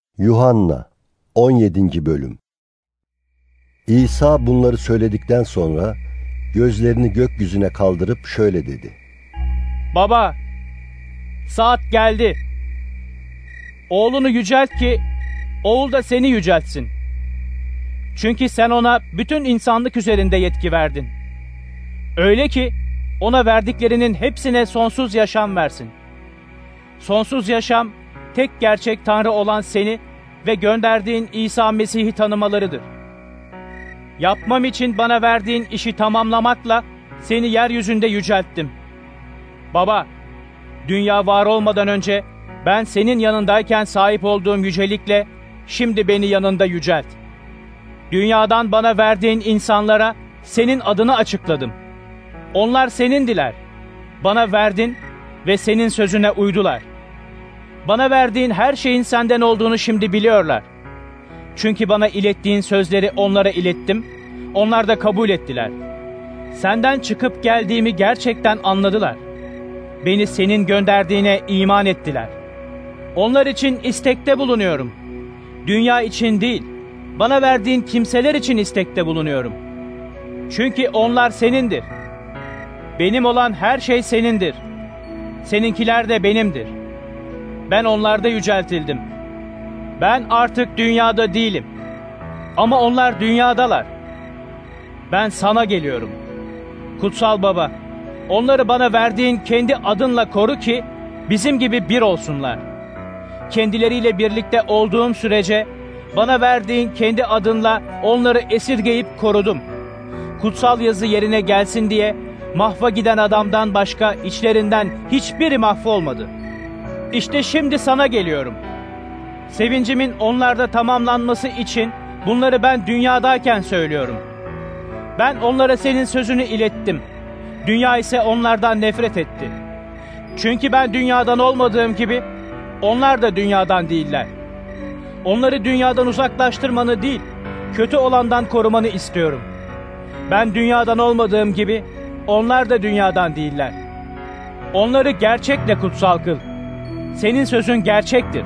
Yuhanna 17. Bölüm. İsa bunları söyledikten sonra gözlerini gökyüzüne kaldırıp şöyle dedi: Baba, saat geldi. Oğlunu yücelt ki oğul da seni yüceltsin. Çünkü sen ona bütün insanlık üzerinde yetki verdin. Öyle ki ona verdiklerinin hepsine sonsuz yaşam versin. Sonsuz yaşam, tek gerçek Tanrı olan seni ve gönderdiğin İsa Mesih'i tanımalarıdır. Yapmam için bana verdiğin işi tamamlamakla seni yeryüzünde yücelttim. Baba, dünya var olmadan önce ben senin yanındayken sahip olduğum yücelikle şimdi beni yanında yücelt. Dünyadan bana verdiğin insanlara senin adını açıkladım. Onlar senindiler. Bana verdin ve senin sözüne uydular. Bana verdiğin her şeyin senden olduğunu şimdi biliyorlar. Çünkü bana ilettiğin sözleri onlara ilettim, onlar da kabul ettiler. Senden çıkıp geldiğimi gerçekten anladılar. Beni senin gönderdiğine iman ettiler. Onlar için istekte bulunuyorum. Dünya için değil, bana verdiğin kimseler için istekte bulunuyorum. Çünkü onlar senindir. Benim olan her şey senindir. Seninkiler de benimdir. Ben onlarda yüceltildim. Ben artık dünyada değilim. Ama onlar dünyadalar. Ben sana geliyorum. Kutsal Baba, onları bana verdiğin kendi adınla koru ki bizim gibi bir olsunlar. Kendileriyle birlikte olduğum sürece bana verdiğin kendi adınla onları esirgeyip korudum. Kutsal yazı yerine gelsin diye mahva giden adamdan başka içlerinden hiçbiri mahvolmadı. İşte şimdi sana geliyorum. Sevincimin onlarda tamamlanması için bunları ben dünyadayken söylüyorum. Ben onlara senin sözünü ilettim. Dünya ise onlardan nefret etti. Çünkü ben dünyadan olmadığım gibi onlar da dünyadan değiller. Onları dünyadan uzaklaştırmanı değil, kötü olandan korumanı istiyorum. Ben dünyadan olmadığım gibi onlar da dünyadan değiller. Onları gerçekle kutsal kıl. Senin sözün gerçektir.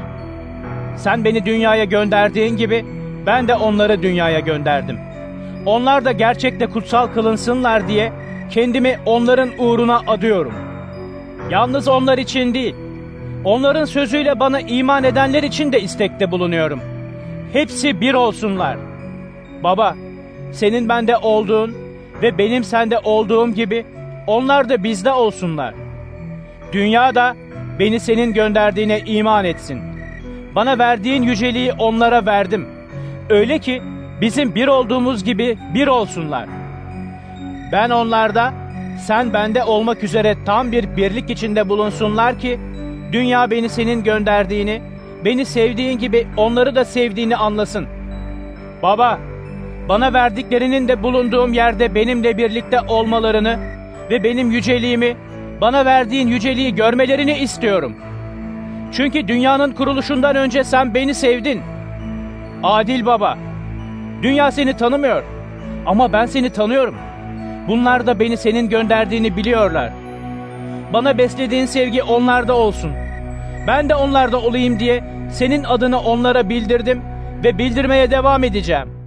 Sen beni dünyaya gönderdiğin gibi ben de onları dünyaya gönderdim. Onlar da gerçekle kutsal kılınsınlar diye kendimi onların uğruna adıyorum. Yalnız onlar için değil, onların sözüyle bana iman edenler için de istekte bulunuyorum. Hepsi bir olsunlar. Baba, senin bende olduğun ve benim sende olduğum gibi onlar da bizde olsunlar. Dünya da beni senin gönderdiğine iman etsin. Bana verdiğin yüceliği onlara verdim. Öyle ki bizim bir olduğumuz gibi bir olsunlar. Ben onlarda, sen bende olmak üzere tam bir birlik içinde bulunsunlar ki dünya beni senin gönderdiğini, beni sevdiğin gibi onları da sevdiğini anlasın. Baba, bana verdiklerinin de bulunduğum yerde benimle birlikte olmalarını ve benim yüceliğimi, bana verdiğin yüceliği görmelerini istiyorum. Çünkü dünyanın kuruluşundan önce sen beni sevdin. Adil Baba, dünya seni tanımıyor ama ben seni tanıyorum. Bunlar da beni senin gönderdiğini biliyorlar. Bana beslediğin sevgi onlarda olsun. Ben de onlarda olayım diye senin adını onlara bildirdim ve bildirmeye devam edeceğim.